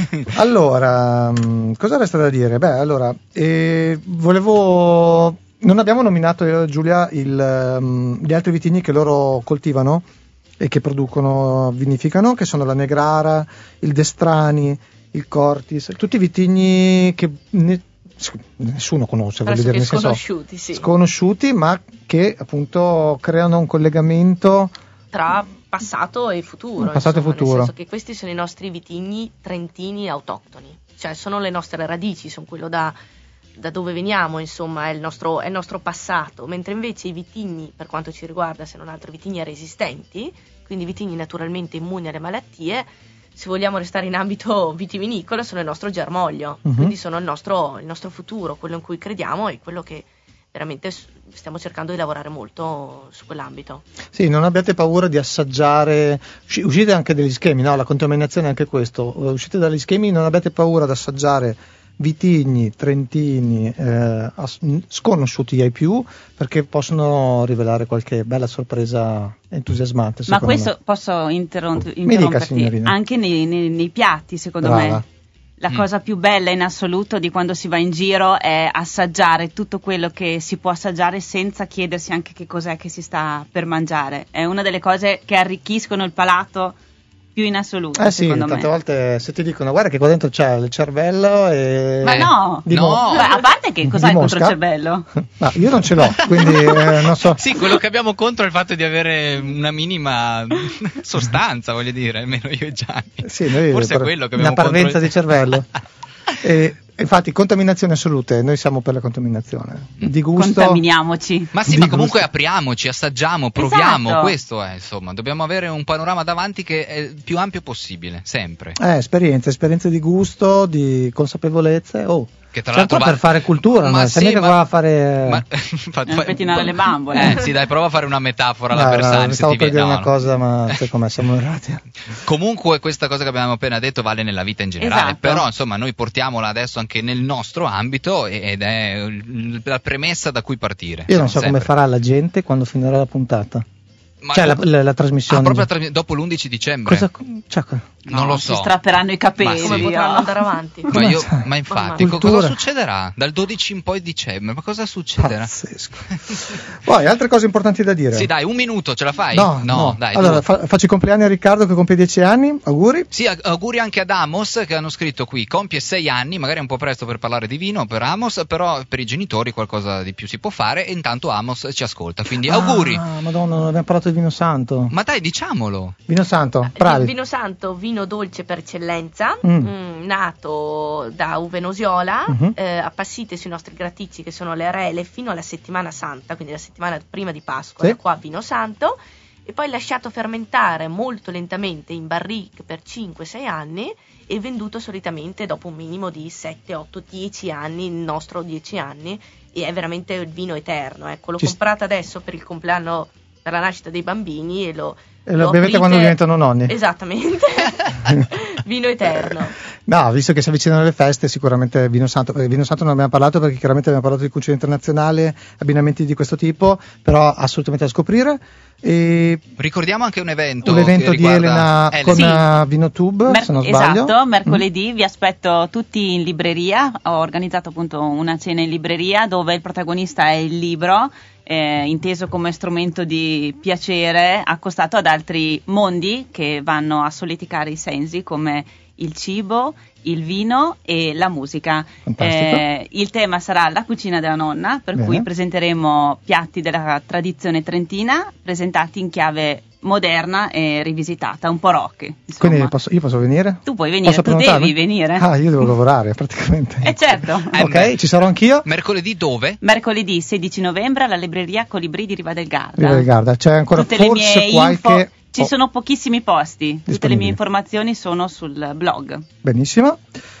Allora, mh, cosa resta da dire? Beh, allora, eh, volevo... Non abbiamo nominato, io e Giulia, il, um, gli altri vitigni che loro coltivano e che producono, vinificano, che sono la Negrara, il Destrani, il Cortis, tutti i vitigni che ne, nessuno conosce, voglio dire, nel senso, sconosciuti, sì. sconosciuti, ma che appunto creano un collegamento tra passato e futuro, passato insomma, e futuro. Nel senso che questi sono i nostri vitigni trentini autoctoni, cioè sono le nostre radici, sono quello da da dove veniamo, insomma, è il nostro, è il nostro passato, mentre invece i vitigni, per quanto ci riguarda, se non altro vitigni resistenti, quindi vitigni naturalmente immuni alle malattie, se vogliamo restare in ambito vitivinicolo, sono il nostro germoglio, uh-huh. quindi sono il nostro, il nostro futuro, quello in cui crediamo e quello che veramente stiamo cercando di lavorare molto su quell'ambito. Sì, non abbiate paura di assaggiare, uscite anche dagli schemi, no? La contaminazione è anche questo, uscite dagli schemi, non abbiate paura di assaggiare vitigni trentini eh, sconosciuti ai più, perché possono rivelare qualche bella sorpresa entusiasmante. Ma questo me. posso interromp- interromperti? Mi dica, anche nei, nei, nei piatti, secondo Brava. me la mm. cosa più bella in assoluto di quando si va in giro è assaggiare tutto quello che si può assaggiare senza chiedersi anche che cos'è che si sta per mangiare. È una delle cose che arricchiscono il palato più in assoluto, eh sì, secondo tante me. volte se ti dicono guarda che qua dentro c'è il cervello e... Ma no, di no. mo- Ma a parte che cos'hai contro il cervello? No, io non ce l'ho, quindi eh, non so. Sì, quello che abbiamo contro è il fatto di avere una minima sostanza, voglio dire, almeno io e Gianni. Sì, noi forse per, è quello che abbiamo una parvenza contro il... di cervello. E, infatti, contaminazione assolute, noi siamo per la contaminazione. Di gusto. Contaminiamoci. Ma sì, di ma comunque gusto. apriamoci, assaggiamo, proviamo. Esatto. Questo è, insomma, dobbiamo avere un panorama davanti che è il più ampio possibile, sempre. Eh, esperienze, esperienze di gusto, di consapevolezze. Oh. Che tra C'è l'altro qua va... per fare cultura, ma no? sì, Se mica ma... qua a fare ma... per pettinare le bambole. Eh, sì, dai, prova a fare una metafora alla no, Bersani. no, stavo per dire no, una no. cosa, ma sai com'è, siamo errati. Comunque questa cosa che abbiamo appena detto vale nella vita in generale, Esatto. però insomma noi portiamola adesso anche nel nostro ambito ed è la premessa da cui partire. Io non so sempre. come farà la gente quando finirà la puntata. Ma cioè dopo... la, la, la trasmissione. Ah, proprio la trasmissione dopo l'undici dicembre. Cosa, cioè, non No, lo so. Si strapperanno i capelli. Ma sì. Come potranno oh. andare avanti? Ma, io, sai? ma infatti, Ma co- cultura. cosa succederà? Dal dodici in poi dicembre, ma cosa succederà? Pazzesco. Poi, altre cose importanti da dire. Sì, dai, un minuto ce la fai? No, no. dai. Allora, tu. fa- faccio i compleanni a Riccardo che compie dieci anni, auguri. Sì, auguri anche ad Amos che hanno scritto qui, compie sei anni, magari è un po' presto per parlare di vino per Amos, però per i genitori qualcosa di più si può fare e intanto Amos ci ascolta, quindi auguri. Ah, madonna, non abbiamo parlato di vino santo. Ma dai, diciamolo. Vino santo, Il bravi. vino santo, vino dolce per eccellenza, Mm. mm, nato da uve nosiola, Mhm. eh, appassite sui nostri graticci che sono le arele fino alla settimana santa, quindi la settimana prima di Pasqua, Sì. da qua vino santo, e poi lasciato fermentare molto lentamente in barrique per cinque sei anni e venduto solitamente dopo un minimo di sette, otto, dieci anni, il nostro dieci anni, e è veramente il vino eterno. Ecco, l'ho Ci- comprato adesso per il compleanno, per la nascita dei bambini e lo... E lo bevete aprite- quando diventano nonni. Esattamente. Vino eterno. No, visto che si avvicinano le feste, sicuramente vino santo. Eh, vino santo non abbiamo parlato perché chiaramente abbiamo parlato di cucina internazionale, abbinamenti di questo tipo, però assolutamente da scoprire. E Ricordiamo anche un evento. un evento che di riguarda Elena con Sì. uh, Vinotube, Mer- se non sbaglio. esatto, mercoledì vi aspetto tutti in libreria. Ho organizzato appunto una cena in libreria dove il protagonista è il libro, eh, inteso come strumento di piacere accostato ad altri mondi che vanno a solleticare i sensi, come il cibo, il vino e la musica. Fantastico. Eh, il tema sarà la cucina della nonna, per Bene. cui presenteremo piatti della tradizione trentina presentati in chiave moderna e rivisitata, un po' rock. Insomma. Quindi posso, io posso venire? Tu puoi venire, Posso tu prenotarmi? devi venire. Ah, io devo lavorare praticamente. Eh certo. Eh, ok, beh. ci sarò anch'io. Mercoledì dove? Mercoledì sedici novembre alla libreria Colibri di Riva del Garda. Riva del Garda. C'è ancora Tutte le forse mie qualche... info, ci oh, sono pochissimi posti, tutte le disponibili. mie informazioni sono sul blog. Benissimo.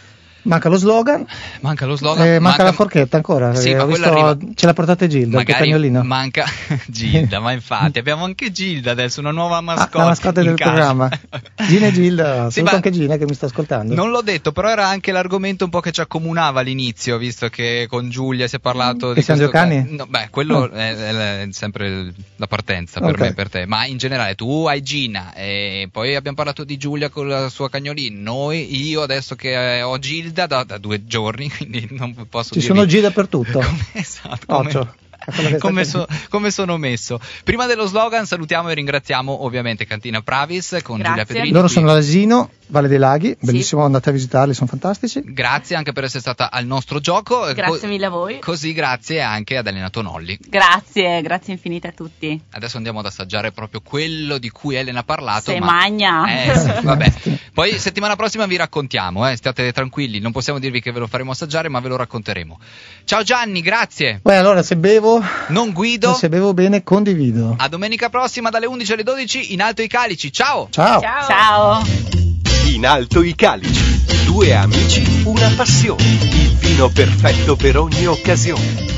Manca lo slogan. Manca lo slogan. Eh, manca, manca la forchetta ancora. Sì, ma ho visto, arriva... ce l'ha portata Gilda, il cagnolino. Manca Gilda, ma infatti abbiamo anche Gilda adesso, una nuova mascotte. Ah, la mascotte del casa. programma. Gina e Gilda, saluto sì, anche Gina che mi sta ascoltando. Non l'ho detto, però era anche l'argomento un po' che ci accomunava all'inizio, visto che con Giulia si è parlato che di siamo giocani? No, beh, quello oh. è, è sempre la partenza per okay. me e per te, ma in generale tu hai Gina e poi abbiamo parlato di Giulia con la sua cagnolina, noi, io adesso che ho Gilda da, da due giorni, quindi non posso ci dirvi... sono Gilda per tutto. Come, esatto, come... Come, so, come sono messo. Prima dello slogan salutiamo e ringraziamo ovviamente Cantina Pravis con Grazie. Giulia Pedrini. Loro sono all'Asino, Valle dei Laghi, bellissimo, sì. andate a visitarli, sono fantastici. Grazie anche per essere stata al nostro gioco. Grazie Co- mille a voi. Così grazie anche ad Elena Tonolli. Grazie, grazie infinite a tutti. Adesso andiamo ad assaggiare proprio quello di cui Elena ha parlato. Se ma... magna. Eh, sì, vabbè. Poi settimana prossima vi raccontiamo, eh, state tranquilli, non possiamo dirvi che ve lo faremo assaggiare, ma ve lo racconteremo. Ciao Gianni, grazie. Beh, allora se bevo non guido. Se bevo bene condivido. A domenica prossima dalle undici alle dodici in Alto i Calici. Ciao. Ciao. Ciao. Ciao. In Alto i Calici, due amici, una passione, il vino perfetto per ogni occasione.